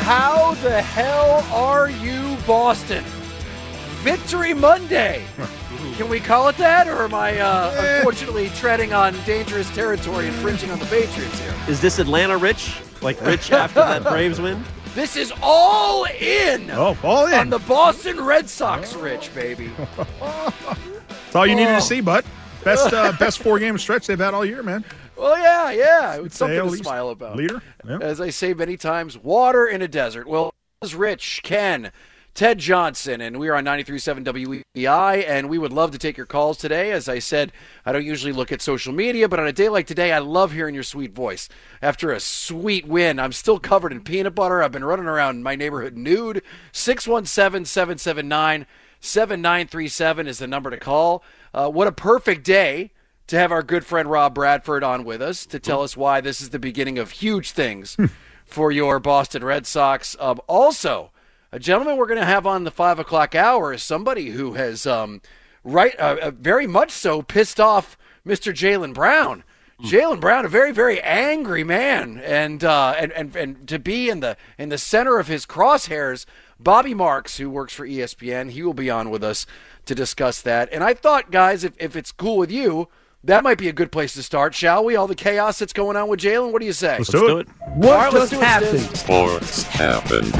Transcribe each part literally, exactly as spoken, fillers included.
How the hell are you, Boston? Victory Monday. Can we call it that, or am I uh, unfortunately treading on dangerous territory, infringing on the Patriots here? Is this Atlanta rich? Like rich after that Braves win? This is all in. Oh, all in. On the Boston Red Sox rich, baby. That's all you needed Oh. to see, bud. Best uh, best four-game stretch they've had all year, man. Well, yeah, yeah. It's something A L to East smile about. Leader. Yeah. As I say many times, water in a desert. Well, it was Rich, Ken, Ted Johnson, and we are on ninety-three point seven W E B I, and we would love to take your calls today. As I said, I don't usually look at social media, but on a day like today, I love hearing your sweet voice. After a sweet win, I'm still covered in peanut butter. I've been running around my neighborhood nude. six one seven, seven seven nine, seven nine three seven is the number to call. Uh, what a perfect day to have our good friend Rob Bradford on with us to tell us why this is the beginning of huge things for your Boston Red Sox. Um, also, a gentleman we're going to have on the five o'clock hour is somebody who has, um, right, uh, uh, very much so pissed off Mister Jaylen Brown. Jaylen Brown, a very, very angry man, and uh, and and and to be in the in the center of his crosshairs, Bobby Marks, who works for E S P N, he will be on with us to discuss that. And I thought, guys, if if it's cool with you, that might be a good place to start, shall we? All the chaos that's going on with Jaylen, what do you say? Let's, do, it. it. What All right, let's just do it, happened? Stiz. Sports happened.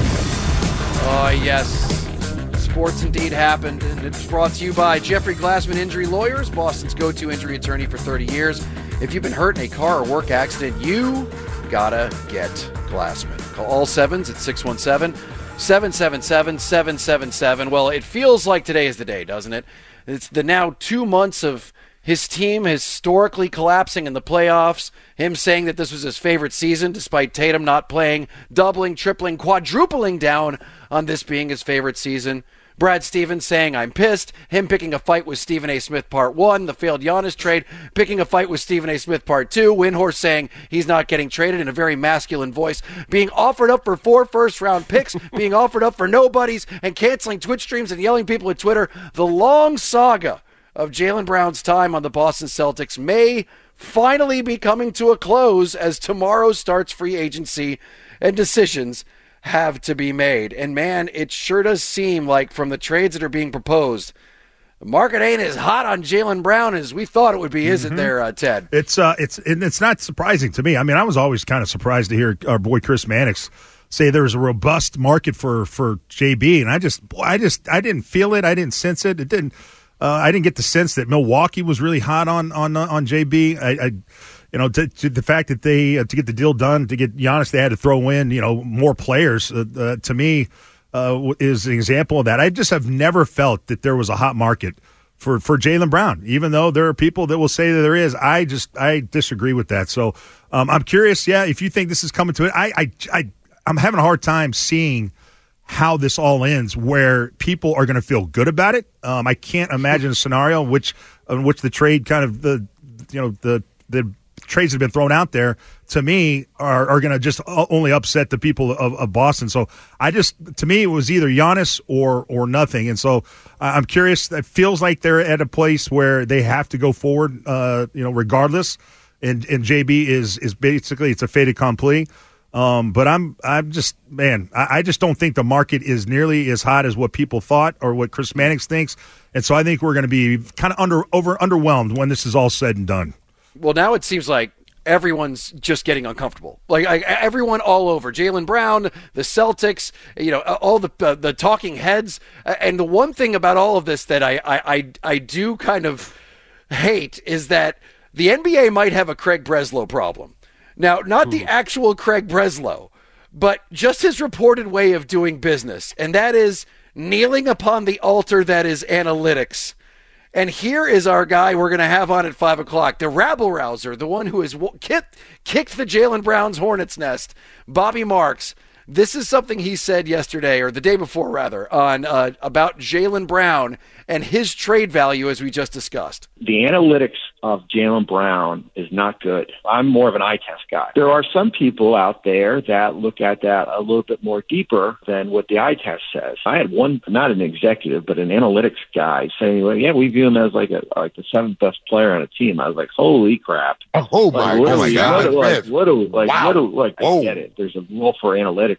Oh, yes. Sports indeed happened, and it's brought to you by Jeffrey Glassman Injury Lawyers, Boston's go-to injury attorney for thirty years. If you've been hurt in a car or work accident, you gotta get Glassman. Call all sevens at six one seven, seven seven seven, seven seven seven. Well, it feels like today is the day, doesn't it? It's the now two months of his team historically collapsing in the playoffs, him saying that this was his favorite season despite Tatum not playing, doubling, tripling, quadrupling down on this being his favorite season. Brad Stevens saying, I'm pissed. Him picking a fight with Stephen A. Smith Part one, the failed Giannis trade, picking a fight with Stephen A. Smith Part two, Windhorst saying he's not getting traded in a very masculine voice, being offered up for four first-round picks, being offered up for nobodies, and canceling Twitch streams and yelling people at Twitter. The long saga of Jaylen Brown's time on the Boston Celtics may finally be coming to a close as tomorrow starts free agency and decisions have to be made. And man, it sure does seem like from the trades that are being proposed, the market ain't as hot on Jaylen Brown as we thought it would be, is Mm-hmm. it there, uh, Ted? It's uh, it's and it's not surprising to me. I mean, I was always kind of surprised to hear our boy Chris Mannix say there was a robust market for for J B, and I just, boy, I just, I didn't feel it. I didn't sense it. It didn't. Uh, I didn't get the sense that Milwaukee was really hot on on on J B. I, I you know, to, to the fact that they uh, to get the deal done, to get Giannis, they had to throw in, you know, more players. Uh, uh, to me, uh, is an example of that. I just have never felt that there was a hot market for for Jaylen Brown, even though there are people that will say that there is. I just I disagree with that. So um, I'm curious. Yeah, if you think this is coming to it, I I, I I'm having a hard time seeing how this all ends, where people are going to feel good about it. Um, I can't imagine a scenario in which in which the trade kind of the you know the the trades that have been thrown out there to me are, are going to just only upset the people of, of Boston. So I just to me it was either Giannis or or nothing. And so I'm curious. It feels like they're at a place where they have to go forward, uh, you know, regardless. And and J B is is basically it's a fait accompli. Um, but I'm, I'm just, man, I, I just don't think the market is nearly as hot as what people thought or what Chris Mannix thinks. And so I think we're going to be kind of under, over, underwhelmed when this is all said and done. Well, now it seems like everyone's just getting uncomfortable. Like I, everyone all over. Jaylen Brown, the Celtics, you know, all the uh, the talking heads. And the one thing about all of this that I, I, I, I do kind of hate is that the N B A might have a Craig Breslow problem. Now, not the actual Craig Breslow, but just his reported way of doing business, and that is kneeling upon the altar that is analytics. And here is our guy we're going to have on at five o'clock, the rabble-rouser, the one who has kicked, kicked the Jaylen Brown's hornet's nest, Bobby Marks. This is something he said yesterday, or the day before, rather, on uh, about Jaylen Brown and his trade value, as we just discussed. The analytics of Jaylen Brown is not good. I'm more of an eye test guy. There are some people out there that look at that a little bit more deeper than what the eye test says. I had one, not an executive, but an analytics guy saying, well, yeah, we view him as like a like the seventh best player on a team. I was like, holy crap. Oh, my, like, oh my God. What, like, what do, like, Wow. what do, like, Whoa. I get it. There's a role for analytics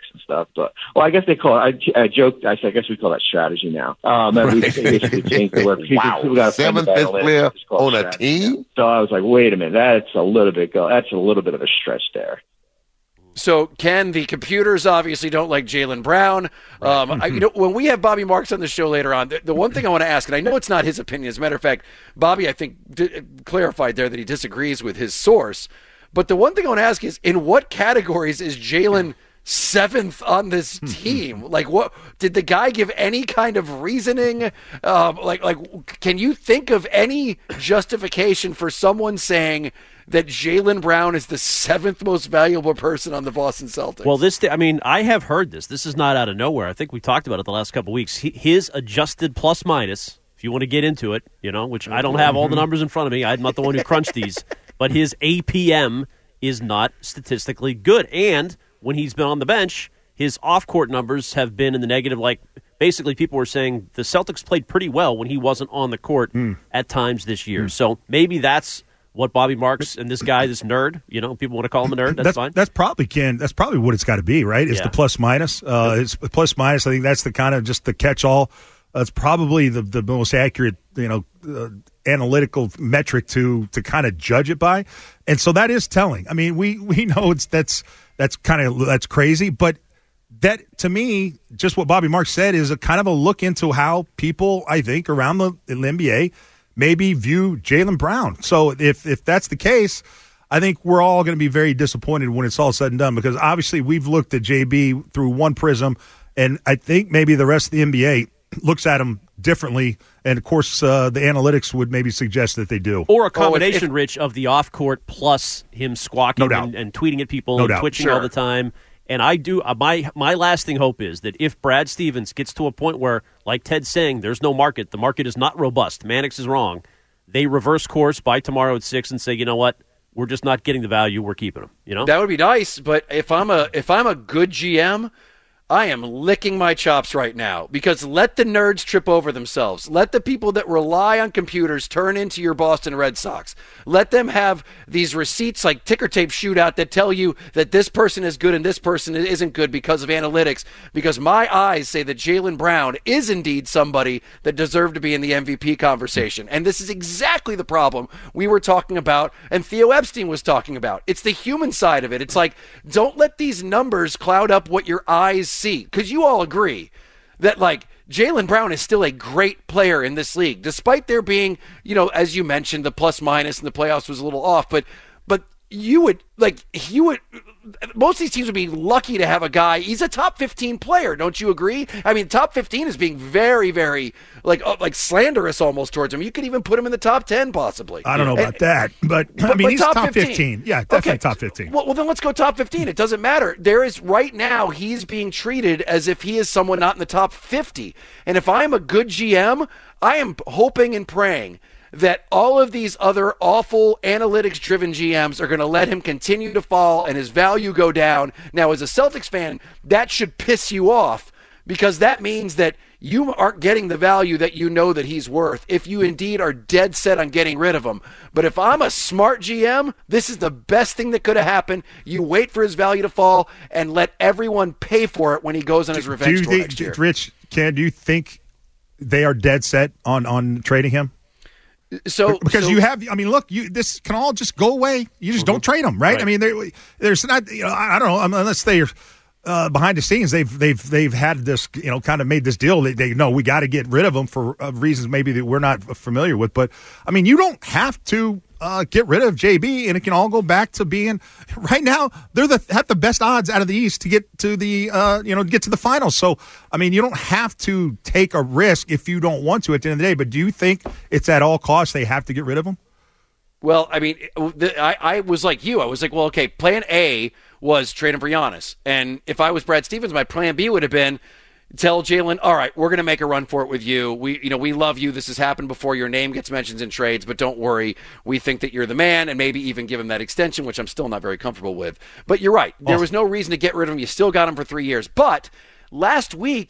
and stuff. But well, I guess they call it. I, I joked. I said, I guess we call that strategy now. Um, and we basically changed the word. People, Wow, people got seventh best player on a team. So I was like, wait a minute, that's a little bit go. That's a little bit of a stretch there. So, Ken, the computers obviously don't like Jaylen Brown. Um, I, you know, when we have Bobby Marks on the show later on, the, the one thing I want to ask, and I know it's not his opinion. As a matter of fact, Bobby, I think, d- clarified there that he disagrees with his source. But the one thing I want to ask is, in what categories is Jaylen seventh on this team? Like, what did the guy give any kind of reasoning? Um, like, like, can you think of any justification for someone saying that Jaylen Brown is the seventh most valuable person on the Boston Celtics? Well, this, I mean, I have heard this. This is not out of nowhere. I think we talked about it the last couple of weeks. He, his adjusted plus minus, if you want to get into it, you know, which I don't have all the numbers in front of me. I'm not the one who crunched these, but his A P M is not statistically good. And when he's been on the bench, his off-court numbers have been in the negative. Like, basically, people were saying the Celtics played pretty well when he wasn't on the court mm. at times this year. Mm. So maybe that's what Bobby Marks and this guy, this nerd, you know, people want to call him a nerd. That's, that's fine. That's probably Ken. That's probably what it's got to be, right? It's yeah. the plus minus. Uh, it's plus minus. I think that's the kind of just the catch-all. Uh, it's probably the the most accurate, you know, uh, analytical metric to to kind of judge it by, and so that is telling. I mean, we we know it's that's that's kind of that's crazy, but that to me, just what Bobby Marks said is a kind of a look into how people, I think, around the, the N B A maybe view Jaylen Brown. So if if that's the case, I think we're all going to be very disappointed when it's all said and done, because obviously we've looked at J B through one prism, and I think maybe the rest of the N B A looks at him differently, and of course uh, the analytics would maybe suggest that they do. Or a combination, oh, if, if, Rich, of the off-court plus him squawking no and, and tweeting at people no and doubt. twitching Sure. all the time. And I do uh, my my lasting hope is that if Brad Stevens gets to a point where, like Ted's saying, there's no market, the market is not robust, Mannix is wrong, they reverse course by tomorrow at six and say, you know what, we're just not getting the value, we're keeping him. You know, that would be nice. But if I'm a if I'm a good G M, I am licking my chops right now, because let the nerds trip over themselves. Let the people that rely on computers turn into your Boston Red Sox. Let them have these receipts like ticker tape shootout that tell you that this person is good and this person isn't good because of analytics, because my eyes say that Jaylen Brown is indeed somebody that deserved to be in the M V P conversation. And this is exactly the problem we were talking about and Theo Epstein was talking about. It's the human side of it. It's like, don't let these numbers cloud up what your eyes see. Because you all agree that, like, Jaylen Brown is still a great player in this league, despite there being, you know, as you mentioned, the plus minus in the playoffs was a little off. But, but you would, like, you would, most of these teams would be lucky to have a guy. He's a top fifteen player. Don't you agree? I mean, top fifteen is being very, very, like, uh, like slanderous almost towards him. You could even put him in the top ten, possibly. I don't know about and, that, but, but I mean, but he's top, top fifteen. fifteen. Yeah, definitely okay. top fifteen. Well, well, then let's go top fifteen. It doesn't matter. There is, right now, he's being treated as if he is someone not in the top fifty. And if I'm a good G M, I am hoping and praying that all of these other awful analytics-driven G Ms are going to let him continue to fall and his value go down. Now, as a Celtics fan, that should piss you off, because that means that you aren't getting the value that you know that he's worth if you indeed are dead set on getting rid of him. But if I'm a smart G M, this is the best thing that could have happened. You wait for his value to fall and let everyone pay for it when he goes on his revenge tour next year. Rich, Ken, do you think they are dead set on, on trading him? So because so, you have, I mean, look, you this can all just go away. You just mm-hmm. don't trade them, right? right. I mean, there, there's not, you know, I don't know, unless they're uh, behind the scenes, they've they've they've had this, you know, kind of made this deal. They, they know we got to get rid of them for uh, reasons maybe that we're not familiar with. But I mean, you don't have to uh, get rid of J B, and it can all go back to being right now. They're the have the best odds out of the East to get to the uh, you know get to the finals. So I mean, you don't have to take a risk if you don't want to at the end of the day. But do you think it's at all costs they have to get rid of them? Well, I mean, the, I, I was like you. I was like, well, okay, plan A was trade him for Giannis. And if I was Brad Stevens, my plan B would have been tell Jaylen, all right, we're going to make a run for it with you. We, you know, we love you. This has happened before. Your name gets mentioned in trades, but don't worry. We think that you're the man, and maybe even give him that extension, which I'm still not very comfortable with. But you're right. There was no reason to get rid of him. You still got him for three years. But last week,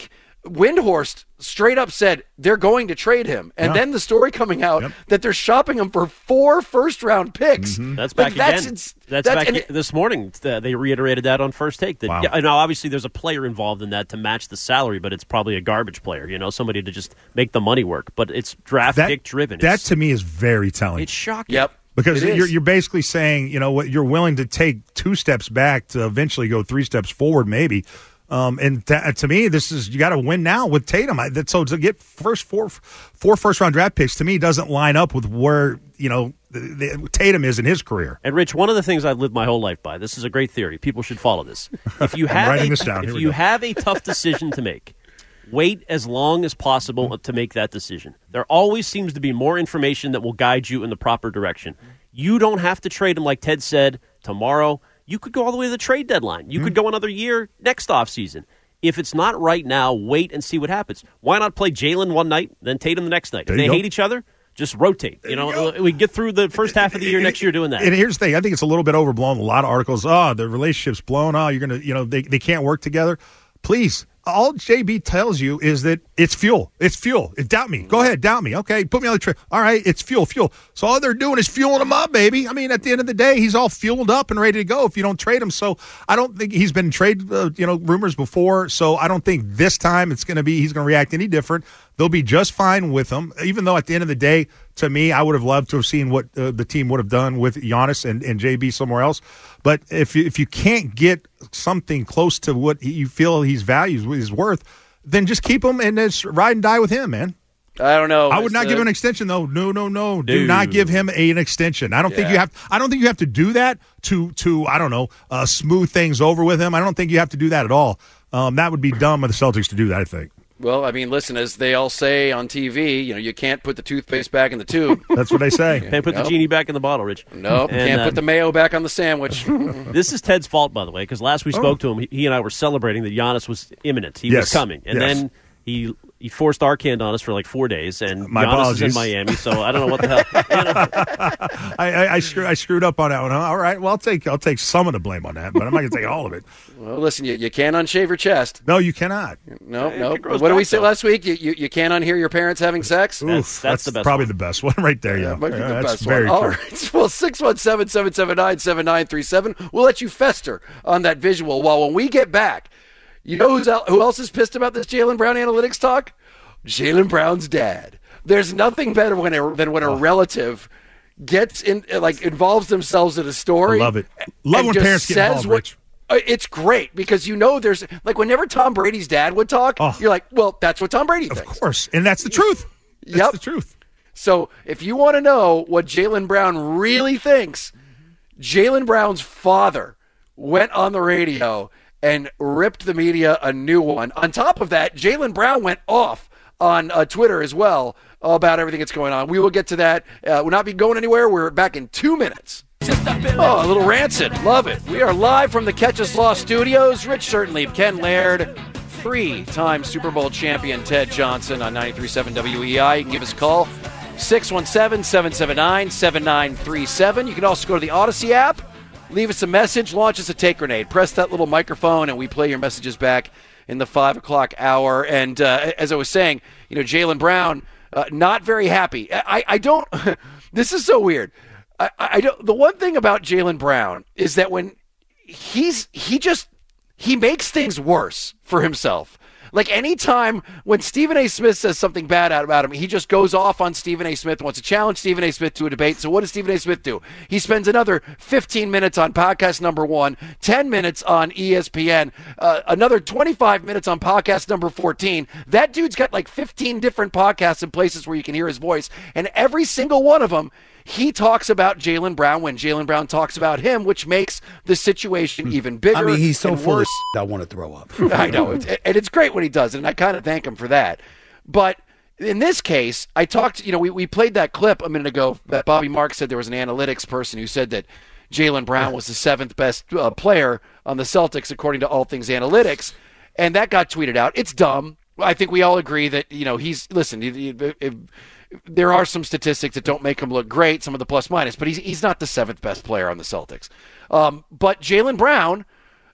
Windhorst straight up said they're going to trade him. And yeah. then the story coming out yep. that they're shopping him for four first-round picks. Mm-hmm. That's like, back that's, again. It's, that's, that's back it, this morning. Uh, they reiterated that on First Take. That, wow. yeah, now, obviously, there's a player involved in that to match the salary, but it's probably a garbage player, you know, somebody to just make the money work. But it's draft that, pick driven. That, it's, to me, is very telling. It's shocking. Yep. Because It you're, is. you're basically saying, you know, what you're willing to take two steps back to eventually go three steps forward, maybe. Um, and th- to me, this is you got to win now with Tatum. I, that, so to get first four four first round draft picks to me doesn't line up with where you know the, the, Tatum is in his career. And Rich, one of the things I've lived my whole life by. This is a great theory. People should follow this. If you have writing a, this down. if Here we you go. have a tough decision to make, wait as long as possible to make that decision. There always seems to be more information that will guide you in the proper direction. You don't have to trade him like Ted said tomorrow. You could go all the way to the trade deadline. You mm-hmm. could go another year next offseason. If it's not right now, wait and see what happens. Why not play Jalen one night, then Tatum the next night? There if they go. hate each other, just rotate. You know, you we get through the first half of the year next year doing that. And here's the thing: I think it's a little bit overblown. A lot of articles, oh, the relationship's blown. Oh, you're gonna, you know, they they can't work together. Please. All J B tells you is that it's fuel. It's fuel. Doubt me. Go ahead. Doubt me. Okay. Put me on the train. All right. It's fuel. Fuel. So all they're doing is fueling him up, baby. I mean, at the end of the day, he's all fueled up and ready to go if you don't trade him. So I don't think he's been trade, uh, you know, rumors before. So I don't think this time it's going to be, he's going to react any different. They'll be just fine with him, even though at the end of the day, to me, I would have loved to have seen what uh, the team would have done with Giannis and, and J B somewhere else. But if you, if you can't get something close to what you feel he's values, his worth, then just keep him and just ride and die with him, man. I don't know. I would not the, give him an extension, though. No, no, no. Do Dude. not give him a, an extension. I don't yeah. think you have. I don't think you have to do that to to I don't know uh, smooth things over with him. I don't think you have to do that at all. Um, that would be dumb of the Celtics to do that, I think. Well, I mean, listen, as they all say on T V, you know, you can't put the toothpaste back in the tube. That's what they say. Can't put Nope. the genie back in the bottle, Rich. Nope, And, can't uh, put the mayo back on the sandwich. This is Ted's fault, by the way, because last we spoke to him, he, he and I were celebrating that Giannis was imminent. He Yes. was coming. And Yes. then he he forced Arcand on us for like four days, and My Giannis apologies. is in Miami, so I don't know what the hell. You know. I, I, I, screw, I screwed up on that one. Huh? All right. Well, I'll take I'll take some of the blame on that, but I'm not going to take all of it. Well, listen, you, you can't unshave your chest. No, you cannot. No, Hey, no. it grows What did we back, say though. last week? You, you you can't unhear your parents having sex? Oof, That's- that's the best probably one. the best one right there. Yeah, That might be Yeah, the that's best very one. All true. right. Well, six one seven, seven seven nine, seven nine three seven. We'll let you fester on that visual. While when we get back, you know who's out, who else is pissed about this Jaylen Brown analytics talk? Jaylen Brown's dad. There's nothing better when a, than when a relative gets in, like, involves themselves in a story. I love it. Love and when just parents get says involved, what- Rich. Uh, It's great because you know there's like whenever Tom Brady's dad would talk, Oh. you're like, well, that's what Tom Brady Of thinks. course, and that's the truth. That's Yep. the truth. So if you want to know what Jaylen Brown really thinks, Jaylen Brown's father went on the radio and ripped the media a new one. On top of that, Jaylen Brown went off on uh, Twitter as well about everything that's going on. We will get to that. Uh, we'll not be going anywhere. We're back in two minutes. Oh, a little rancid. Love it. We are live from the Catch Us Law Studios. Rich Certainleib, Ken Laird, three-time Super Bowl champion Ted Johnson on ninety-three point seven W E I. You can give us a call, six one seven, seven seven nine, seven nine three seven. You can also go to the Odyssey app, leave us a message, launch us a take grenade. Press that little microphone, and we play your messages back in the five o'clock hour. And uh, as I was saying, you know, Jaylen Brown, uh, not very happy. I, I don't – this is so weird. I, I don't. The one thing about Jaylen Brown is that when he's he just he makes things worse for himself. Like anytime when Stephen A. Smith says something bad about him, he just goes off on Stephen A. Smith, wants to challenge Stephen A. Smith to a debate. So what does Stephen A. Smith do? He spends another fifteen minutes on podcast number one, ten minutes on E S P N, uh, another twenty-five minutes on podcast number fourteen. That dude's got like fifteen different podcasts and places where you can hear his voice. And every single one of them, he talks about Jaylen Brown when Jaylen Brown talks about him, which makes the situation even bigger. I mean, he's so and full worse. of I want to throw up. I know, and it's great when he does it, and I kind of thank him for that. But in this case, I talked, you know, we, we played that clip a minute ago that Bobby Marks said there was an analytics person who said that Jaylen Brown was the seventh best uh, player on the Celtics according to All Things Analytics, and that got tweeted out. It's dumb. I think we all agree that, you know, he's, listen, he, he, he, there are some statistics that don't make him look great, some of the plus minus, but he's he's not the seventh best player on the Celtics. Um, but Jaylen Brown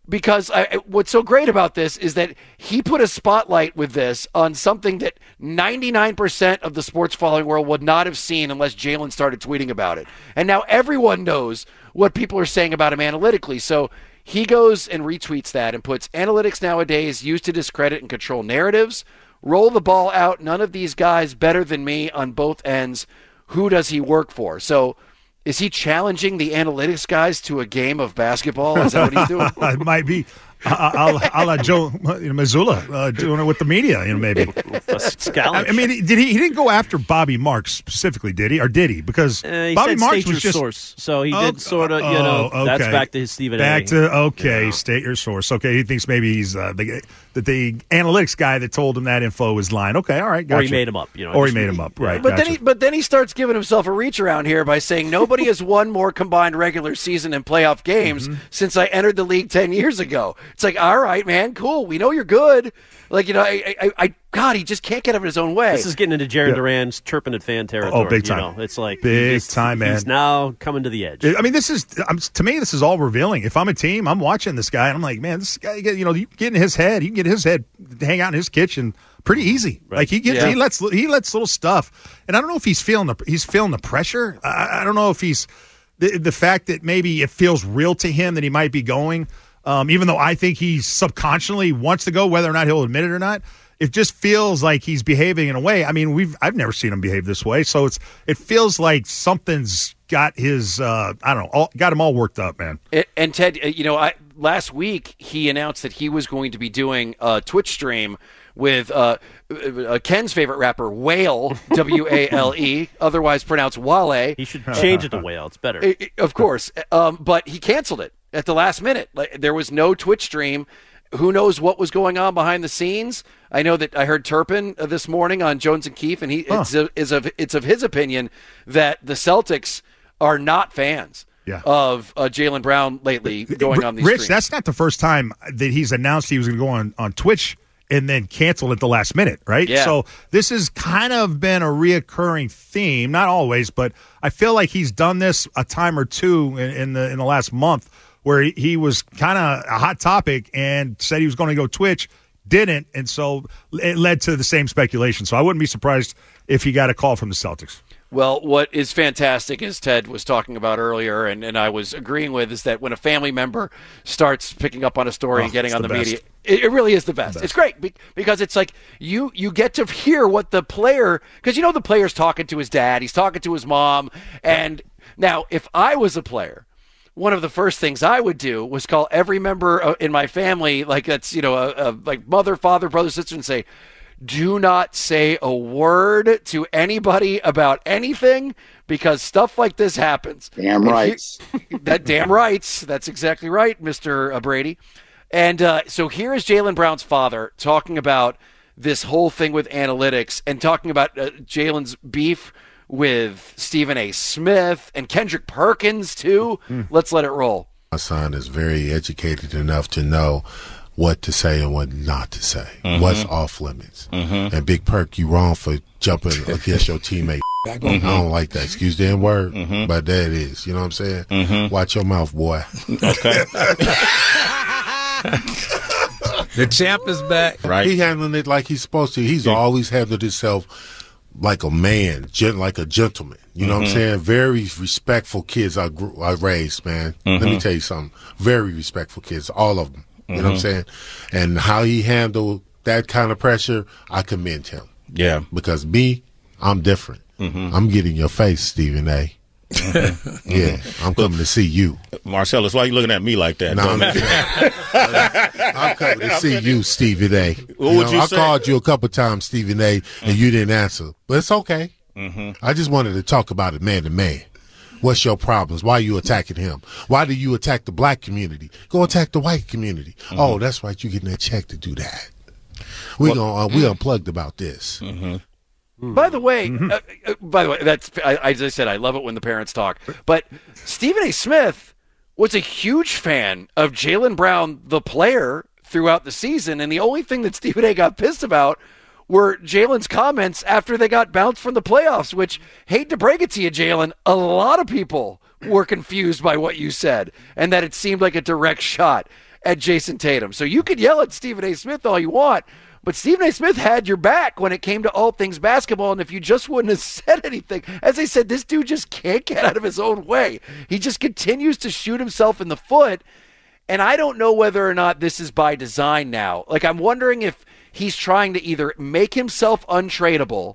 because I, what's so great about this is that he put a spotlight with this on something that ninety-nine percent of the sports following world would not have seen unless Jalen started tweeting about it. And now everyone knows what people are saying about him analytically. So he goes and retweets that and puts analytics nowadays used to discredit and control narratives. Roll the ball out. None of these guys better than me on both ends. Who does he work for? So is he challenging the analytics guys to a game of basketball? Is that what he's doing? It might be. A la, a la Joe Mazzulla uh, doing it with the media, you know, maybe. I, I mean, did he? He didn't go after Bobby Marks specifically, did he? Or did he? Because uh, he Bobby said Marks state was your just source, so he oh, did sort of, you know. Oh, okay. That's back to his Stephen A. Back to okay, yeah. State your source. Okay, he thinks maybe he's uh, the that the analytics guy that told him that info was lying. Okay, all right, gotcha. Or he made him up, you know. Or he made him up, right? But gotcha. then he, but then he starts giving himself a reach around here by saying nobody has won more combined regular season and playoff games mm-hmm. since I entered the league ten years ago. It's like, all right, man, cool. We know you're good. Like, you know, I, I, I God, he just can't get out of his own way. This is getting into Jaron yeah. Duran's chirping at fan territory. Oh, big time. You know, it's like big he's, time, man. He's now coming to the edge. I mean, this is um, to me, this is all revealing. If I'm a team, I'm watching this guy, and I'm like, man, this guy, you know, you get in his head, you can get his head to hang out in his kitchen pretty easy. Right. Like he gets, yeah. he lets, he lets little stuff, and I don't know if he's feeling the, he's feeling the pressure. I, I don't know if he's the the fact that maybe it feels real to him that he might be going. Um, even though I think he subconsciously wants to go, whether or not he'll admit it or not, it just feels like he's behaving in a way. I mean, we've I've never seen him behave this way, so it's it feels like something's got his uh, I don't know, all, got him all worked up, man. And, and Ted, you know, I, last week he announced that he was going to be doing a Twitch stream with uh, uh, Ken's favorite rapper, Whale, W A L E, otherwise pronounced Wale. He should change it to Whale. It's better. It, it, of course, um, but he canceled it at the last minute. Like, there was no Twitch stream. Who knows what was going on behind the scenes? I know that I heard Turpin uh, this morning on Jones and Keefe, and he huh. it's, a, is of it's of his opinion that the Celtics are not fans yeah. of uh, Jaylen Brown lately going R- on these Rich, streams. That's not the first time that he's announced he was going to go on, on Twitch and then canceled at the last minute, right? Yeah. So this has kind of been a reoccurring theme, not always, but I feel like he's done this a time or two in, in the in the last month where he, he was kind of a hot topic and said he was going to go Twitch, didn't, and so it led to the same speculation. So I wouldn't be surprised if he got a call from the Celtics. Well, what is fantastic, as Ted was talking about earlier, and, and I was agreeing with, is that when a family member starts picking up on a story oh, and getting on the, the media, it, it really is the best. the best. It's great be- because it's like you you get to hear what the player, because you know the player's talking to his dad, he's talking to his mom, and now if I was a player, one of the first things I would do was call every member in my family, like that's, you know, a, a, like mother, father, brother, sister, and say, do not say a word to anybody about anything because stuff like this happens. Damn right. That damn rights. That's exactly right, Mister Brady. And uh, so here is Jaylen Brown's father talking about this whole thing with analytics and talking about uh, Jalen's beef with Stephen A. Smith and Kendrick Perkins, too. Mm. Let's let it roll. My son is very educated enough to know what to say and what not to say, mm-hmm. what's off limits. Mm-hmm. And Big Perk, you wrong for jumping against your teammate. Mm-hmm. I don't like that. Excuse the N-word, mm-hmm. but there it is. You know what I'm saying? Mm-hmm. Watch your mouth, boy. Okay. The champ is back. Right. He handling it like he's supposed to. He's yeah. always handled himself like a man, like a gentleman. You know mm-hmm. what I'm saying? Very respectful kids I grew, I raised, man. Mm-hmm. Let me tell you something. Very respectful kids, all of them. You mm-hmm. know what I'm saying? And how he handled that kind of pressure, I commend him. Yeah. Because me, I'm different. Mm-hmm. I'm getting your face, Stephen A. Mm-hmm. Yeah, I'm coming to see you. Marcellus, why are you looking at me like that? No, I'm, I'm coming to see you, Stephen A. What you would know, you I say? called you a couple times, Stephen A., and mm-hmm. you didn't answer. But it's okay. Mm-hmm. I just wanted to talk about it man to man. What's your problems? Why are you attacking him? Why do you attack the black community? Go attack the white community. Mm-hmm. Oh, that's right. You getting that check to do that. We well, gonna uh, we unplugged about this. Mm-hmm. By the way, mm-hmm. uh, uh, by the way, that's I, as I said, I love it when the parents talk. But Stephen A. Smith was a huge fan of Jaylen Brown, the player, throughout the season, and the only thing that Stephen A. got pissed about were Jalen's comments after they got bounced from the playoffs. Which, hate to break it to you, Jalen, a lot of people were confused by what you said, and that it seemed like a direct shot at Jason Tatum. So you could yell at Stephen A. Smith all you want, but Stephen A. Smith had your back when it came to all things basketball, and if you just wouldn't have said anything, as I said, this dude just can't get out of his own way. He just continues to shoot himself in the foot, and I don't know whether or not this is by design now. Like, I'm wondering if he's trying to either make himself untradeable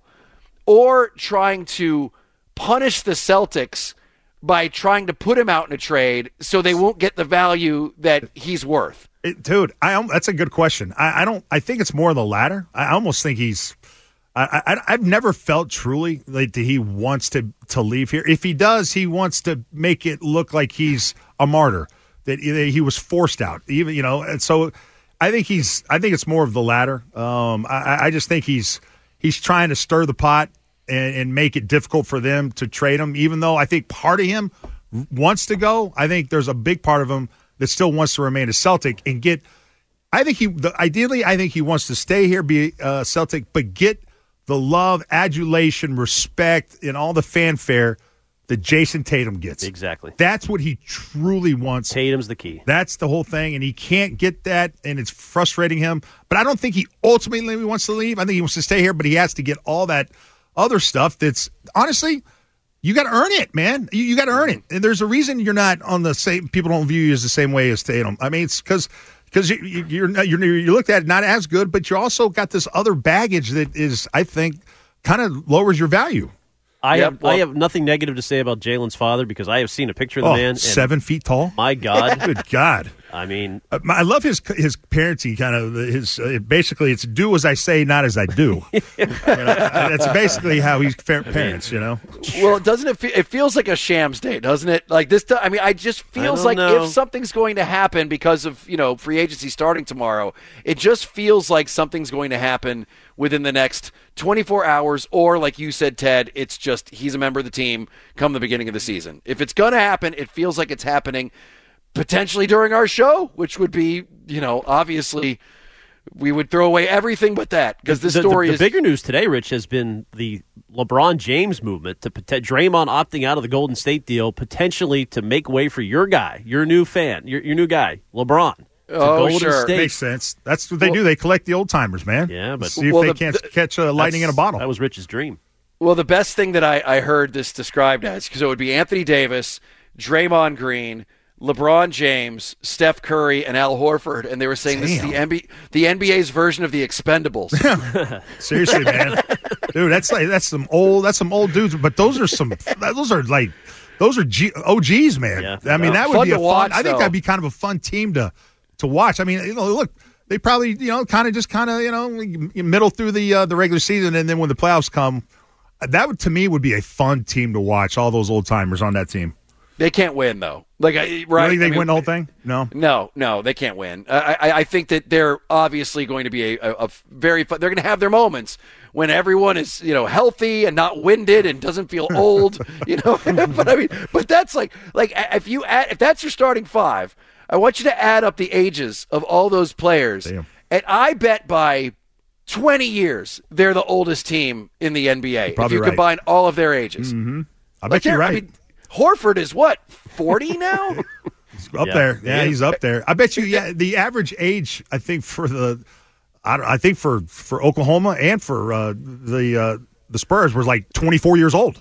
or trying to punish the Celtics by trying to put him out in a trade so they won't get the value that he's worth. It, dude, I, that's a good question. I, I don't. I think it's more the latter. I almost think he's. I, I, I've never felt truly like that he wants to to leave here. If he does, he wants to make it look like he's a martyr, that he was forced out. Even you know, and so I think he's. I think it's more of the latter. Um, I, I just think he's he's trying to stir the pot and, and make it difficult for them to trade him. Even though I think part of him wants to go, I think there's a big part of him that still wants to remain a Celtic and get – I think he – ideally, I think he wants to stay here, be a Celtic, but get the love, adulation, respect, and all the fanfare that Jason Tatum gets. Exactly. That's what he truly wants. Tatum's the key. That's the whole thing, and he can't get that, and it's frustrating him. But I don't think he ultimately wants to leave. I think he wants to stay here, but he has to get all that other stuff that's – honestly – you got to earn it, man. You, you got to earn it. And there's a reason you're not on the same – people don't view you as the same way as Tatum. I mean, it's because because you, you, you're, not, you're you looked at it not as good, but you also got this other baggage that is, I think, kind of lowers your value. I yep, have well, I have nothing negative to say about Jalen's father because I have seen a picture of the oh, man. And seven feet tall? My God. Good God. I mean, uh, I love his his parenting kind of his uh, basically it's do as I say, not as I do. You know, that's basically how he's parents. You know. Well, doesn't it? Fe- it feels like a shams day, doesn't it? Like this. I mean, I just feels I like know. if something's going to happen because of you know free agency starting tomorrow, it just feels like something's going to happen within the next twenty-four hours. Or like you said, Ted, it's just he's a member of the team come the beginning of the season. If it's going to happen, it feels like it's happening. Potentially during our show, which would be, you know, obviously we would throw away everything but that because this the, story the, the is... The bigger news today, Rich, has been the LeBron James movement to Draymond opting out of the Golden State deal, potentially to make way for your guy, your new fan, your, your new guy, LeBron. Oh, Golden sure. State. Makes sense. That's what they well, do. They collect the old timers, man. Yeah, but see if well, they the, can't the, catch uh, lightning in a bottle. That was Rich's dream. Well, the best thing that I, I heard this described as, because it would be Anthony Davis, Draymond Green, LeBron James, Steph Curry, and Al Horford, and they were saying Damn. this is the N B A, the N B A's version of the Expendables. Seriously, man, dude, that's like that's some old that's some old dudes, but those are some those are like those are G, O Gs, man. Yeah. I mean, that would Fun be to a fun. watch, I think though. that'd be kind of a fun team to to watch. I mean, you know, look, they probably you know kind of just kind of you know middle through the uh, the regular season, and then when the playoffs come, that would to me would be a fun team to watch. All those old timers on that team. They can't win, though. Like, I, right? You think they I mean, win the whole thing? No. No, no, they can't win. I, I, I think that they're obviously going to be a, a, a very fun. They're going to have their moments when everyone is, you know, healthy and not winded and doesn't feel old, you know. But I mean, but that's like, like if you add, if that's your starting five, I want you to add up the ages of all those players, Damn. and I bet by twenty years they're the oldest team in the N B A. If probably you right. combine all of their ages, Mm-hmm. I Like, bet you're they're- right. I mean, Horford is what, forty now? Up Yeah. there, yeah, Yeah. he's up there. I bet you, yeah, the average age, I think for the, I, don't, I think for, for Oklahoma and for uh, the uh, the Spurs was like twenty-four years old.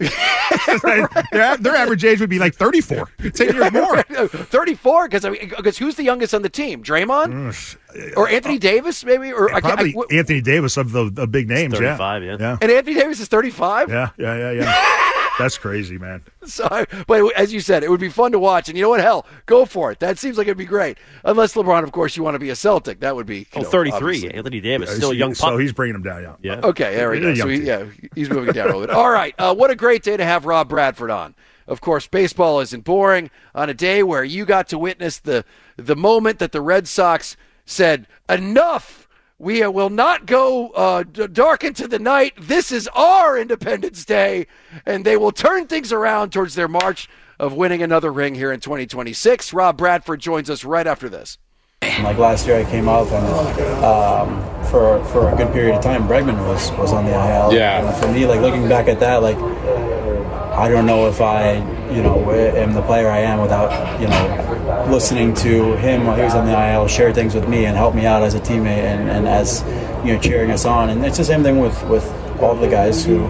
their, their average age would be like thirty-four, ten years more. thirty-four, because I mean, because who's the youngest on the team? Draymond or Anthony Davis, maybe, or I can't- Probably I- w- Anthony Davis of the, the big names. thirty-five, yeah. yeah, and Anthony Davis is thirty-five. yeah, yeah, yeah, yeah. That's crazy, man. So, I, but as you said, it would be fun to watch, and you know what? Hell, go for it. That seems like it'd be great. Unless LeBron, of course, you want to be a Celtic. That would be. You Oh, know, thirty-three. obviously. Anthony Davis, still a young So pup. he's bringing him down. Yeah, Yeah. Okay, there we They're go. So young he, yeah, he's moving it down a little bit. All right. Uh, what a great day to have Rob Bradford on. Of course, baseball isn't boring on a day where you got to witness the the moment that the Red Sox said, enough. We will not go uh, d- dark into the night. This is our Independence Day. And they will turn things around towards their march of winning another ring here in twenty twenty-six. Rob Bradford joins us right after this. Like last year, I came up, and um, for for a good period of time, Bregman was, was on the I L. Yeah. And for me, like looking back at that, like I don't know if I, you know, am the player I am without, you know, listening to him while he was on the I L share things with me and help me out as a teammate and, and as, you know, cheering us on. And it's the same thing with, with all the guys who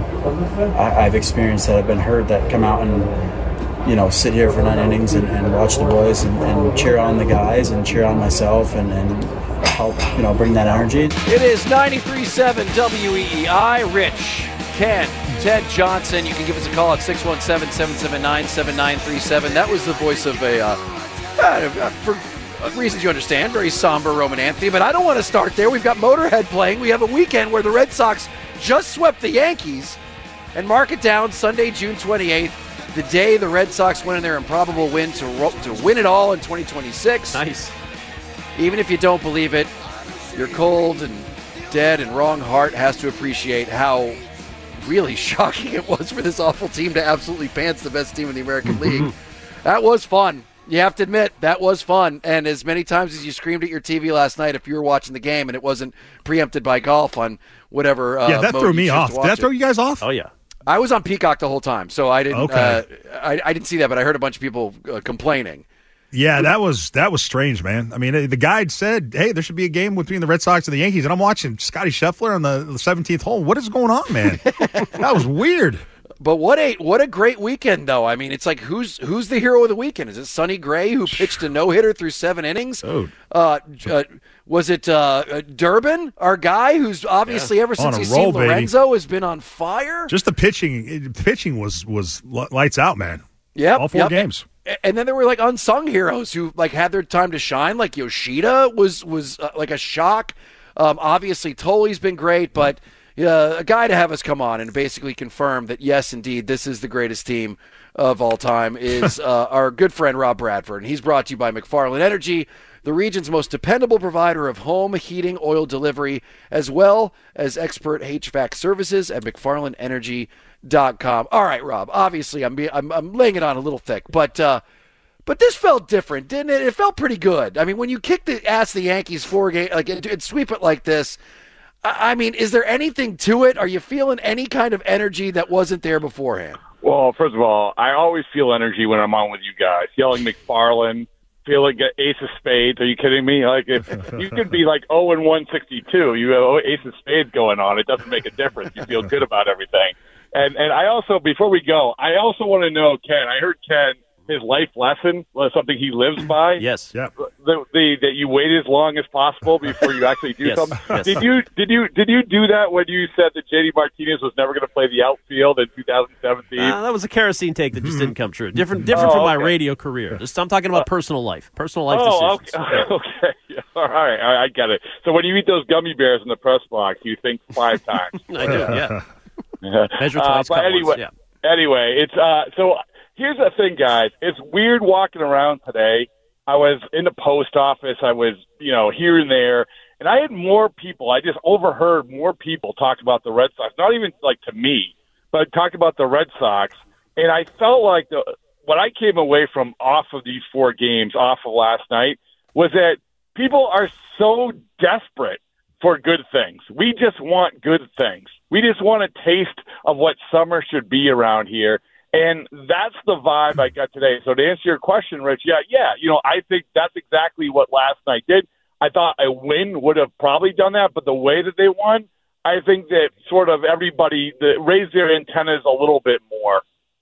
I, I've experienced that have been hurt that come out and, you know, sit here for nine innings and, and watch the boys and, and cheer on the guys and cheer on myself and, and help, you know, bring that energy. It is ninety-three point seven W E E I. Rich, Ken, Ted Johnson. You can give us a call at six one seven, seven seven nine, seven nine three seven. That was the voice of a, uh, uh, for reasons you understand, very somber Roman Anthony. But I don't want to start there. We've got Motorhead playing. We have a weekend where the Red Sox just swept the Yankees. And mark it down, Sunday, June twenty-eighth. The day the Red Sox win in their improbable win to ro- to win it all in twenty twenty-six. Nice. Even if you don't believe it, your cold and dead and wrong heart has to appreciate how really shocking it was for this awful team to absolutely pants the best team in the American League. That was fun. You have to admit, that was fun. And as many times as you screamed at your T V last night if you were watching the game and it wasn't preempted by golf on whatever uh, yeah, that mode threw you me choose off. to Did watch that throw it. you guys off? Oh, yeah. I was on Peacock the whole time, so I didn't. Okay. Uh, I, I didn't see that, but I heard a bunch of people uh, complaining. Yeah, that was that was strange, man. I mean, the guide said, "Hey, there should be a game between the Red Sox and the Yankees," and I'm watching Scotty Scheffler on the seventeenth hole. What is going on, man? That was weird. But what a what a great weekend, though. I mean, it's like who's who's the hero of the weekend? Is it Sonny Gray, who pitched a no hitter through seven innings? Oh. Uh, uh, was it uh, Durbin, our guy, who's obviously yeah. ever since On a he's roll, seen Lorenzo has been on fire? Just the pitching, the pitching was was lights out, man. Yeah, all four yep. games. And then there were like unsung heroes who like had their time to shine. Like Yoshida was was uh, like a shock. Um, obviously, Toley's been great, but uh, a guy to have us come on and basically confirm that yes, indeed, this is the greatest team of all time is uh, our good friend Rob Bradford, and he's brought to you by McFarland Energy, the region's most dependable provider of home heating oil delivery, as well as expert H V A C services at McFarland Energy dot com. All right, Rob. Obviously, I'm I'm, I'm laying it on a little thick, but uh, but this felt different, didn't it? It felt pretty good. I mean, when you kick the ass of the Yankees four game, like and, and sweep it like this, I, I mean, is there anything to it? Are you feeling any kind of energy that wasn't there beforehand? Well, first of all, I always feel energy when I'm on with you guys, yelling McFarland, feeling ace of spades. Are you kidding me? Like if you could be like oh and one sixty-two, you have ace of spades going on. It doesn't make a difference. You feel good about everything. And and I also, before we go, I also want to know, Ken, I heard Ken, his life lesson was something he lives by. Yes. Yeah. The, the, that you wait as long as possible before you actually do yes. something. Yes. Did you did you did you do that when you said that J D Martinez was never going to play the outfield in two thousand seventeen? Uh, that was a kerosene take that just didn't come true. Different different Oh, from my okay. radio career. Just, I'm talking about personal life. Personal life Oh, decisions. okay. okay. Yeah. All right. I, I get it. So when you eat those gummy bears in the press box, you think five times. I do, yeah. Measure Uh, twice, but cut anyway, once, yeah. anyway, it's uh. So here's the thing, guys. It's weird walking around today. I was in the post office. I was, you know, here and there, and I had more people. I just overheard more people talk about the Red Sox. Not even like to me, but talk about the Red Sox. And I felt like the what I came away from off of these four games, off of last night, was that people are so desperate for good things. We just want good things. We just want a taste of what summer should be around here. And that's the vibe I got today. So to answer your question, Rich, yeah, yeah, you know, I think that's exactly what last night did. I thought a win would have probably done that, but the way that they won, I think that sort of everybody that raised their antennas a little bit more.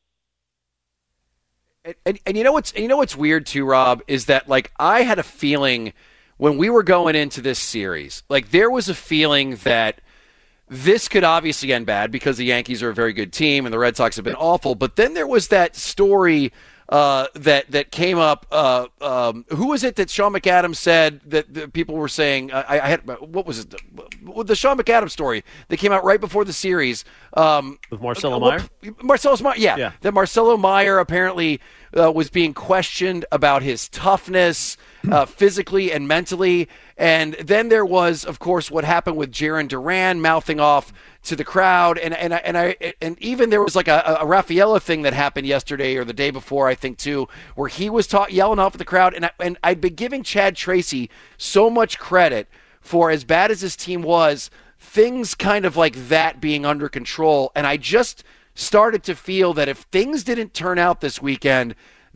And, and, and you know what's you know what's weird too, Rob, is that like I had a feeling when we were going into this series, like there was a feeling that this could obviously end bad because the Yankees are a very good team and the Red Sox have been awful. But then there was that story uh, that that came up. Uh, um, who was it that Sean McAdams said that, that people were saying? I, I had what was it? The Sean McAdams story that came out right before the series um, with Marcelo uh, Meyer. Marcelo Meyer, yeah, yeah. That Marcelo Meyer apparently uh, was being questioned about his toughness. Uh, physically and mentally. And then there was, of course, what happened with Jarren Duran mouthing off to the crowd. And and I, and I and even there was like a, a Rafaela thing that happened yesterday or the day before, I think, too, where he was ta- yelling off at the crowd. And, I, and I'd been giving Chad Tracy so much credit for, as bad as his team was, things kind of like that being under control. And I just started to feel that if things didn't turn out this weekend, that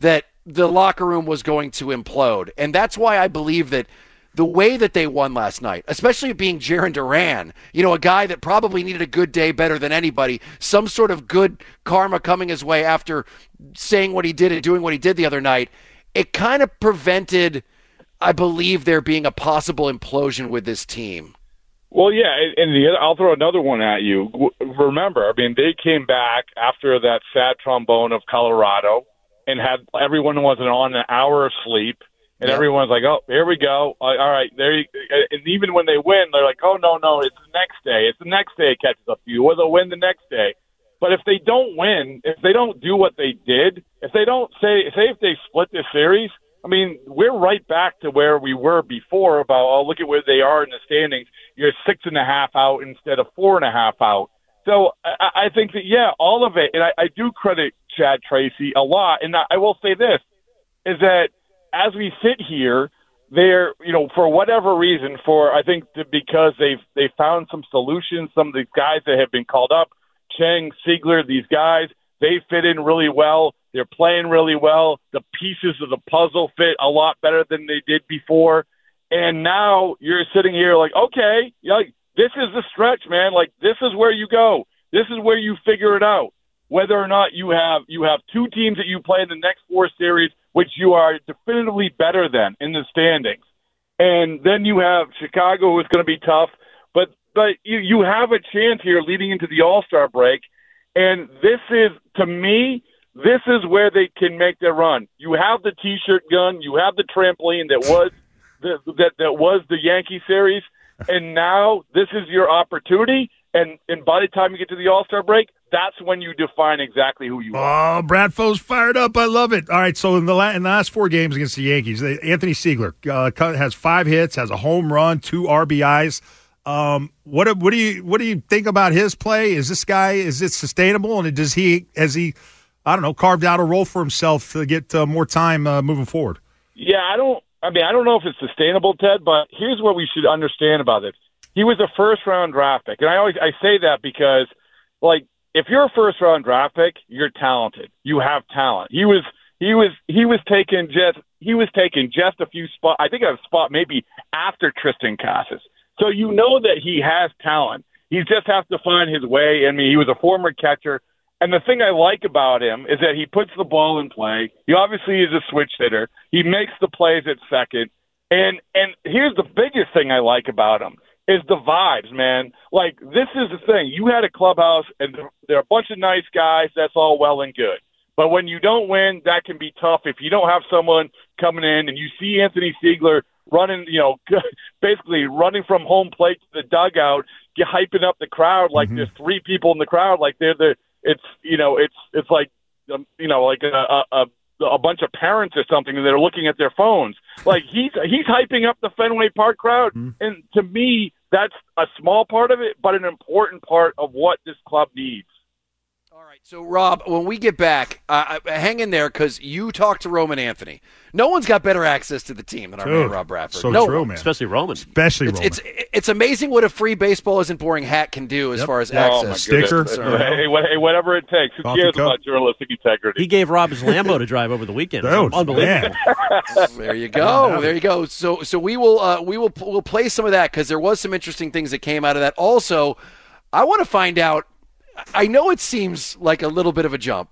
the locker room was going to implode. And that's why I believe that the way that they won last night, especially being Jaron Duran, you know, a guy that probably needed a good day better than anybody, some sort of good karma coming his way after saying what he did and doing what he did the other night, it kind of prevented, I believe, there being a possible implosion with this team. Well, yeah, and the, I'll throw another one at you. Remember, I mean, they came back after that sad trombone of Colorado and had everyone was on an hour of sleep. And yep. everyone's like, oh, here we go. All right, there you And even when they win, they're like, oh, no, no, it's the next day. It's the next day it catches up to you, or they'll win the next day. But if they don't win, if they don't do what they did, if they don't say, say if they split this series, I mean, we're right back to where we were before about, oh, look at where they are in the standings. You're six and a half out instead of four and a half out. So I, I think that, yeah, all of it, and I, I do credit Chad Tracy a lot. And I, I will say this, is that as we sit here, they're, you know, for whatever reason, for I think to, because they've they found some solutions, some of the guys that have been called up, Cheng, Siegler, these guys, they fit in really well. They're playing really well. The pieces of the puzzle fit a lot better than they did before. And now you're sitting here like, okay, like, this is the stretch, man. Like, this is where you go. This is where you figure it out. Whether or not you have you have two teams that you play in the next four series, which you are definitively better than in the standings. And then you have Chicago, who's going to be tough. But but you, you have a chance here leading into the All-Star break. And this is, to me, this is where they can make their run. You have the T-shirt gun. You have the trampoline that was the, that, that was the Yankee series. And now this is your opportunity. And, and by the time you get to the All-Star break, that's when you define exactly who you are. Oh, Bradfo's fired up. I love it. All right, so in the, la- in the last four games against the Yankees, they, Anthony Siegler uh, has five hits, has a home run, two R B Is. Um, what what do you what do you think about his play? Is this guy is it sustainable? And does he has he I don't know carved out a role for himself to get uh, more time uh, moving forward? Yeah, I don't. I mean, I don't know if it's sustainable, Ted. But here's what we should understand about it. He was a first round draft pick, and I always I say that because like. If you're a first round draft pick, you're talented. You have talent. He was he was he was taken just he was taken just a few spots. I think a spot maybe after Tristan Casas. So you know that he has talent. He just has to find his way. I mean, he was a former catcher, and the thing I like about him is that he puts the ball in play. He obviously is a switch hitter. He makes the plays at second, and and here's the biggest thing I like about him. Is the vibes, man. Like, this is the thing. You had a clubhouse, and there are a bunch of nice guys. That's all well and good. But when you don't win, that can be tough. If you don't have someone coming in, and you see Anthony Siegler running, you know, basically running from home plate to the dugout, get hyping up the crowd like mm-hmm. there's three people in the crowd, like they're the. It's you know, it's it's like um, you know, like a, a a bunch of parents or something, and they're looking at their phones. Like he's he's hyping up the Fenway Park crowd, mm-hmm. and to me. That's a small part of it, but an important part of what this club needs. All right, so, Rob, when we get back, uh, hang in there because you talked to Roman Anthony. No one's got better access to the team than our Dude, man, Rob Bradford. So no true, one. man. Especially Roman. Especially it's, Roman. It's, it's amazing what a free baseball isn't boring hat can do as yep. far as oh, access. Sticker. Hey, hey, whatever it takes. Who Coffee cares cup. about journalistic integrity? He gave Rob his Lambo to drive over the weekend. Dude, Unbelievable. There you go. There you go. So so we will uh, we will we'll play some of that because there was some interesting things that came out of that. Also, I want to find out. I know it seems like a little bit of a jump,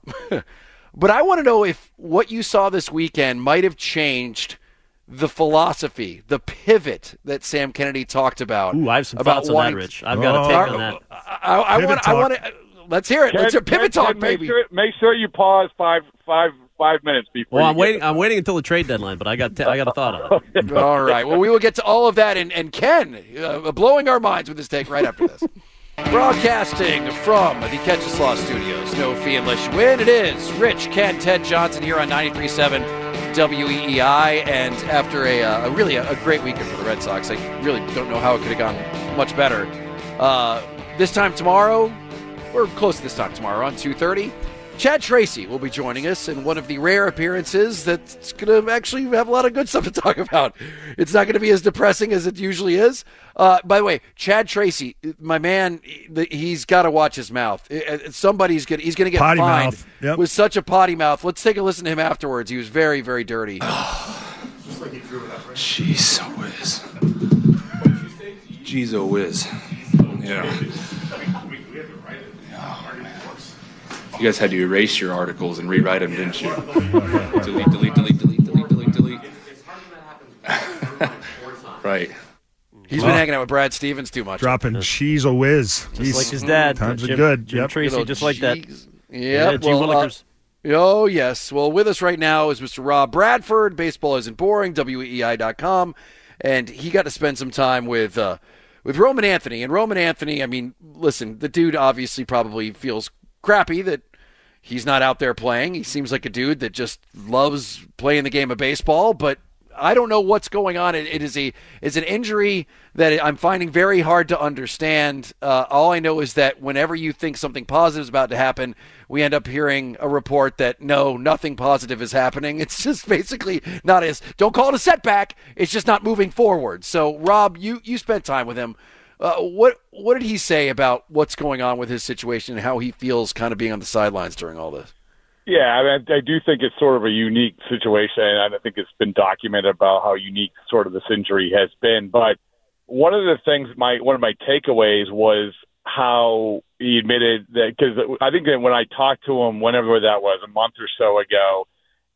but I want to know if what you saw this weekend might have changed the philosophy, the pivot that Sam Kennedy talked about. Ooh, I have some about thoughts on that, Rich. I've got a Oh. take on that. I, I, I want. I want to. Let's hear it. Ken, Let's hear pivot Ken, talk, Ken, make baby. Sure, make sure you pause five five five minutes before. Well, you I'm get waiting. it. I'm waiting until the trade deadline, but I got t- I got a thought on it. All right. Well, we will get to all of that, and, and Ken uh, blowing our minds with his take right after this. Broadcasting from the Ketcheslaw Studios, no fee unless you win. It is Rich, Ken, Ted Johnson here on ninety-three point seven W E E I, and after a, uh, a really a, a great weekend for the Red Sox, I really don't know how it could have gone much better. Uh, this time tomorrow, we're close to this time tomorrow on two thirty. Chad Tracy will be joining us in one of the rare appearances that's going to actually have a lot of good stuff to talk about. It's not going to be as depressing as it usually is. Uh, by the way, Chad Tracy, my man, he's got to watch his mouth. Somebody's going he's going to get potty fined mouth. Yep. with such a potty mouth. Let's take a listen to him afterwards. He was very, very dirty. Jeez, a whiz. Jeez, a whiz. Yeah. You guys had to erase your articles and rewrite them, didn't you? delete, delete, delete, delete, delete, delete, delete. Right. He's been hanging out with Brad Stevens too much. Dropping cheese a whiz. Just He's, like his dad. Times Jim, are good. Jim Yep. Tracy, Little just like that. cheese. Yeah, Yep. Gene well, uh, Willikers. oh, yes. Well, with us right now is Mister Rob Bradford. Baseball Isn't Boring, W E I dot com. And he got to spend some time with uh, with Roman Anthony. And Roman Anthony, I mean, listen, the dude obviously probably feels crappy that he's not out there playing. He seems like a dude that just loves playing the game of baseball, but I don't know what's going on. It, it is a is an injury that I'm finding very hard to understand. Uh, all I know is that whenever you think something positive is about to happen, we end up hearing a report that no, nothing positive is happening. It's just basically not as, don't call it a setback. It's just not moving forward. So, Rob, you, you spent time with him. Uh, what what did he say about what's going on with his situation and how he feels kind of being on the sidelines during all this? Yeah, I mean, I do think it's sort of a unique situation, and I think it's been documented about how unique sort of this injury has been. But one of the things, my one of my takeaways was how he admitted that, because I think that when I talked to him, whenever that was, a month or so ago,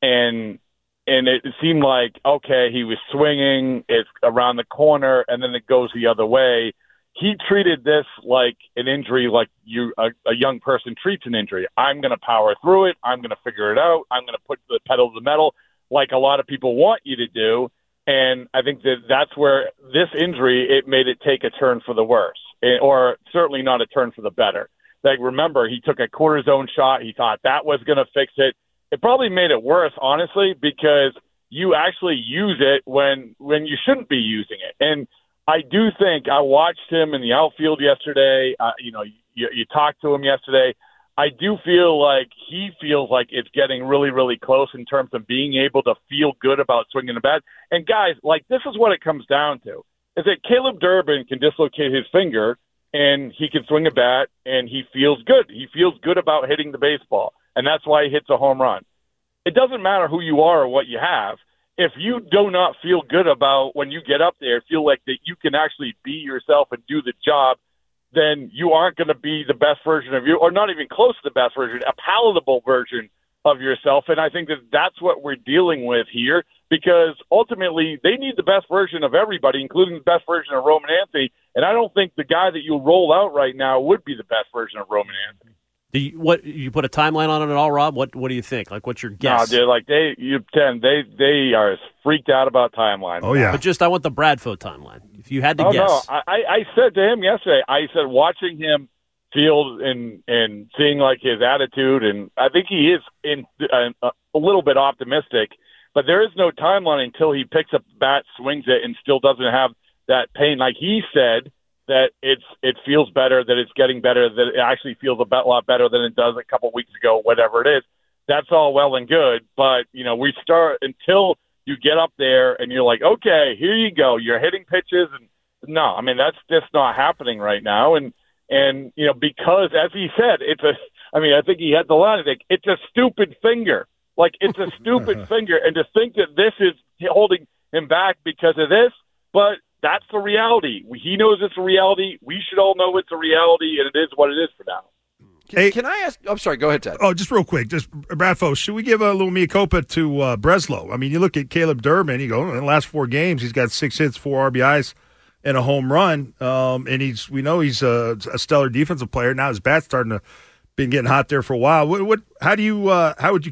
and and it seemed like, okay, he was swinging, it's around the corner, and then it goes the other way. He treated this like an injury, like you a, a young person treats an injury. I'm going to power through it. I'm going to figure it out. I'm going to put the pedal to the metal, like a lot of people want you to do. And I think that that's where this injury, it made it take a turn for the worse, or certainly not a turn for the better. Like, remember, he took a cortisone shot. He thought that was going to fix it. It probably made it worse, honestly, because you actually use it when when you shouldn't be using it. And I do think, I watched him in the outfield yesterday. Uh, you know, you, you talked to him yesterday. I do feel like he feels like it's getting really, really close in terms of being able to feel good about swinging the bat. And guys, like, this is what it comes down to, is that Caleb Durbin can dislocate his finger and he can swing a bat and he feels good. He feels good about hitting the baseball, and that's why he hits a home run. It doesn't matter who you are or what you have. If you do not feel good about when you get up there, feel like that you can actually be yourself and do the job, then you aren't going to be the best version of you, or not even close to the best version, a palatable version of yourself. And I think that that's what we're dealing with here, because ultimately they need the best version of everybody, including the best version of Roman Anthony. And I don't think the guy that you roll out right now would be the best version of Roman Anthony. Do you, what you put a timeline on it at all, Rob? What What do you think? Like, what's your guess? No, dude, like they, you ten, they they are freaked out about timelines. Oh yeah, but just I want the Bradfo timeline. If you had to oh, guess, no, I, I said to him yesterday. I said watching him field and and seeing like his attitude, and I think he is in a, a little bit optimistic. But there is no timeline until he picks up the bat, swings it, and still doesn't have that pain. Like he said, that it's it feels better, that it's getting better, that it actually feels a lot better than it does a couple weeks ago, whatever it is. That's all well and good, but you know, we start until you get up there and you're like, okay, here you go, you're hitting pitches, and no, I mean that's just not happening right now. And and you know, because as he said, it's a, I mean, I think he had the line, I think it's a stupid finger, like it's a stupid finger, and to think that this is holding him back because of this, but. That's the reality. He knows it's a reality. We should all know it's a reality, and it is what it is for now. Can, hey, can I ask? I'm sorry. Go ahead, Ted. Oh, just real quick. Just Bradfo, should we give a little mea culpa to uh, Breslow? I mean, you look at Caleb Durbin. You go in the last four games, he's got six hits, four R B Is, and a home run. Um, and he's we know he's a, a stellar defensive player. Now his bat's starting to been getting hot there for a while. What? what how do you? Uh, how would you?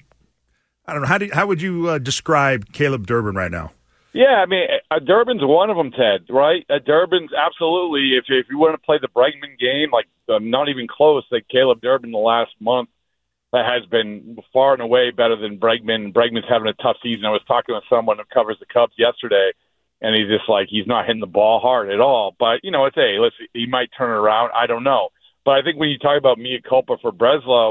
I don't know. How do? How would you uh, describe Caleb Durbin right now? Yeah, I mean, uh, Durbin's one of them, Ted, right? Uh, Durbin's absolutely, if, if you want to play the Bregman game, like uh, not even close, like Caleb Durbin the last month uh, has been far and away better than Bregman. Bregman's having a tough season. I was talking with someone who covers the Cubs yesterday, and he's just like, he's not hitting the ball hard at all. But, you know, it's, hey, listen, he might turn it around. I don't know. But I think when you talk about mea culpa for Breslow,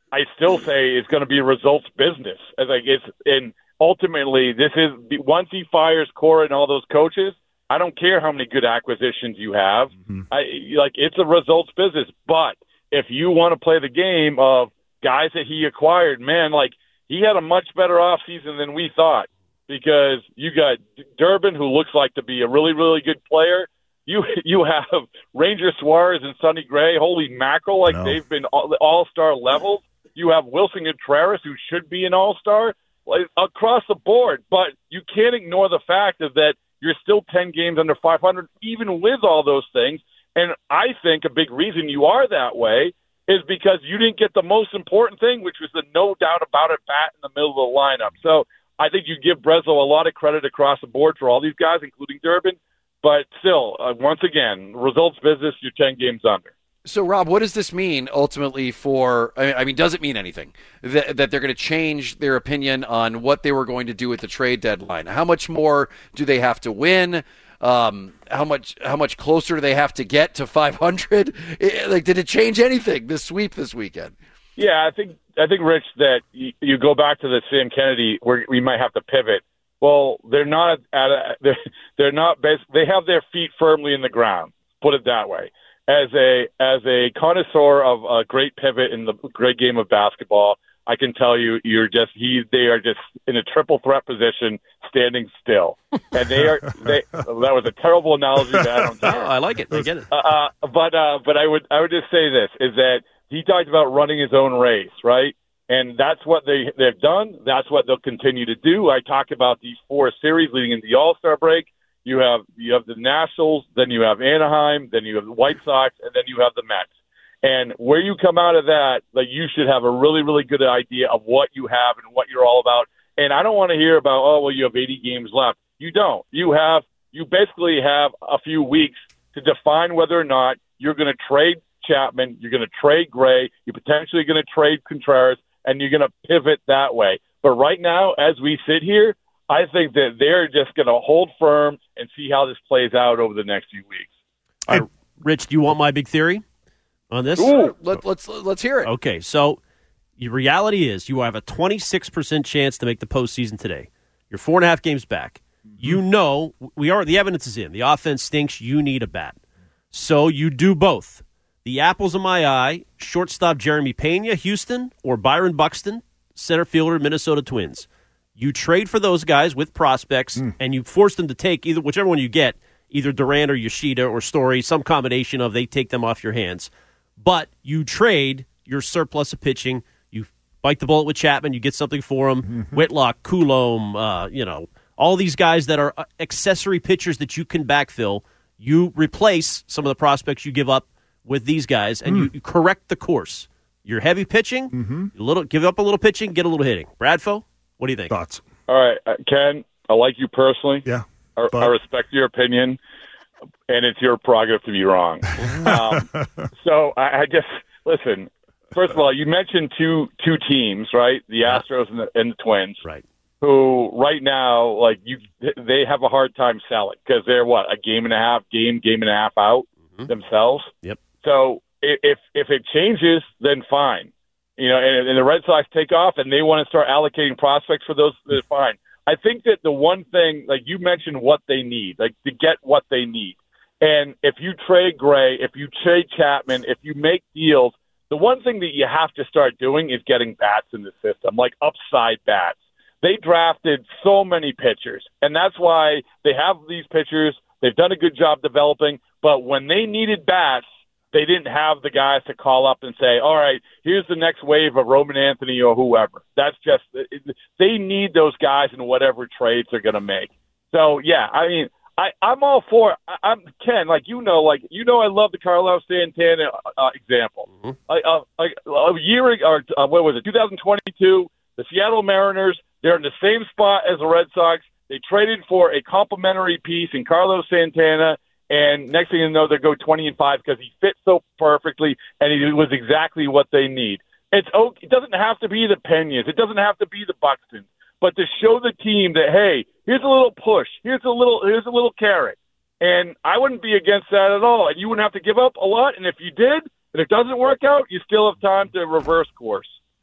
I still say it's going to be results business. As like it's and ultimately this is once he fires Cora and all those coaches, I don't care how many good acquisitions you have. Mm-hmm. I like it's a results business. But if you want to play the game of guys that he acquired, man, like he had a much better offseason than we thought because you got Durbin, who looks like to be a really, really good player. You you have Ranger Suarez and Sonny Gray. Holy mackerel, like no. they've been all, all-star levels. You have Wilson Contreras, who should be an all-star, like, across the board. But you can't ignore the fact of that you're still ten games under five hundred, even with all those things. And I think a big reason you are that way is because you didn't get the most important thing, which was the no doubt about it bat in the middle of the lineup. So I think you give Breslow a lot of credit across the board for all these guys, including Durbin. But still, uh, once again, results business, you're ten games under. So, Rob, what does this mean ultimately for – I mean, does it mean anything that, that they're going to change their opinion on what they were going to do at the trade deadline? How much more do they have to win? Um, how much how much closer do they have to get to five hundred? It, like, did it change anything, this sweep this weekend? Yeah, I think, I think Rich, that you, you go back to the Sam Kennedy where we might have to pivot. Well, they're not at a, they're, they're not bas- they have their feet firmly in the ground, put it that way. As a as a connoisseur of a great pivot in the great game of basketball, I can tell you, you're just he. They are just in a triple threat position, standing still, and they are. They, that was a terrible analogy, but I don't care. Oh, I like it. I get it. Uh, but uh, but I would I would just say this is that he talked about running his own race, right? And that's what they they've done. That's what they'll continue to do. I talk about these four series leading into the All-Star break. You have you have the Nationals, then you have Anaheim, then you have the White Sox, and then you have the Mets. And where you come out of that, like you should have a really, really good idea of what you have and what you're all about. And I don't want to hear about, oh, well, you have eighty games left. You don't. You have you basically have a few weeks to define whether or not you're going to trade Chapman, you're going to trade Gray, you're potentially going to trade Contreras, and you're going to pivot that way. But right now, as we sit here, I think that they're just going to hold firm and see how this plays out over the next few weeks. Hey, Rich, do you want my big theory on this? Ooh, let, let's let's hear it. Okay, so the reality is you have a twenty-six percent chance to make the postseason today. You're four and a half games back. You know, we are the evidence is in. The offense stinks. You need a bat. So you do both. The apples in my eye, shortstop Jeremy Pena, Houston, or Byron Buxton, center fielder, Minnesota Twins. You trade for those guys with prospects, mm. and you force them to take either whichever one you get, either Durant or Yoshida or Story, some combination of they take them off your hands. But you trade your surplus of pitching. You bite the bullet with Chapman. You get something for him. Mm-hmm. Whitlock, Coulomb, uh, you know, all these guys that are accessory pitchers that you can backfill. You replace some of the prospects you give up with these guys, and mm. you, you correct the course. You're heavy pitching, mm-hmm. you little give up a little pitching, get a little hitting. Bradfo, what do you think? Thoughts? All right, uh, Ken, I like you personally. Yeah. I, I respect your opinion, and it's your prerogative to be wrong. um, so I, I just listen. First of all, you mentioned two two teams, right? The Astros and the, and the Twins, right? Who right now, like you, they have a hard time selling because they're what a game and a half, game, game and a half out mm-hmm. themselves. Yep. So if if it changes, then fine. You know, and, and the Red Sox take off and they want to start allocating prospects for those, then fine. I think that the one thing, like you mentioned, what they need, like to get what they need. And if you trade Gray, if you trade Chapman, if you make deals, the one thing that you have to start doing is getting bats in the system, like upside bats. They drafted so many pitchers, and that's why they have these pitchers. They've done a good job developing, but when they needed bats, they didn't have the guys to call up and say, all right, here's the next wave of Roman Anthony or whoever. That's just – they need those guys in whatever trades they're going to make. So, yeah, I mean, I, I'm all for – I'm Ken, like you know, like you know I love the Carlos Santana uh, example. Mm-hmm. Like, uh, like a year ago, or uh, what was it, two thousand twenty-two, the Seattle Mariners, they're in the same spot as the Red Sox. They traded for a complimentary piece in Carlos Santana, and next thing you know, they go twenty and five because he fits so perfectly, and he was exactly what they need. It's okay. It doesn't have to be the Peñas. It doesn't have to be the Buxtons, but to show the team that hey, here's a little push, here's a little, here's a little carrot, and I wouldn't be against that at all. And you wouldn't have to give up a lot. And if you did, and it doesn't work out, you still have time to reverse course.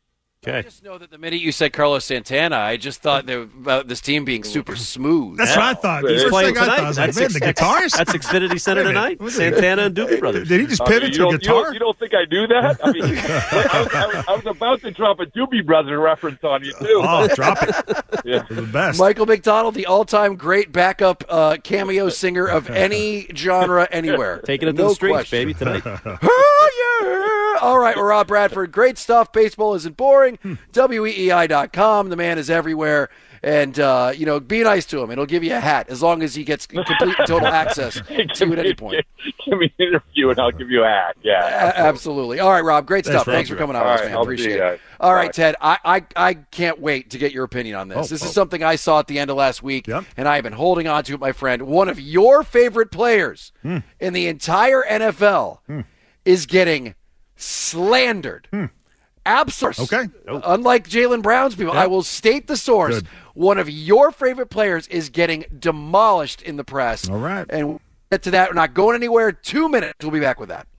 I just know that the minute you said Carlos Santana, I just thought that about this team being super smooth. That's Yeah. what I thought. He's First playing thing I tonight. thought, I was like, That's man, the ex- guitarist? That's Xfinity Center Wait a minute. tonight. Santana and Doobie Brothers. Did he just I pivot mean, you to a don't, you, guitar? don't, you don't think I do that? I mean, I, was, I, was, I was about to drop a Doobie Brothers reference on you, too. Oh, drop it. Yeah. The best. Michael McDonald, the all-time great backup uh, cameo singer of any genre anywhere. Taking it to no the streets, question. baby, tonight. Oh, yeah. All right, we're Rob Bradford. Great stuff. Baseball isn't boring. W E E I dot com. The man is everywhere. And, uh, you know, be nice to him. It'll give you a hat as long as he gets complete and total access to you at any point. Give me an interview and I'll give you a hat. Yeah. A- absolutely. All right, Rob. Great Thanks, stuff. Rob. Thanks for coming on All with us, right, man. I'll Appreciate see you it. guys. All right, Bye. Ted. I, I, I can't wait to get your opinion on this. Oh, this oh. is something I saw at the end of last week, Yep. and I have been holding on to it, my friend. One of your favorite players Hmm. in the entire N F L is getting slandered. Absolutely. Okay. Unlike Jaylen Brown's people, I will state the source. Good. One of your favorite players is getting demolished in the press. All right. And we'll get to that. We're not going anywhere. Two minutes. We'll be back with that.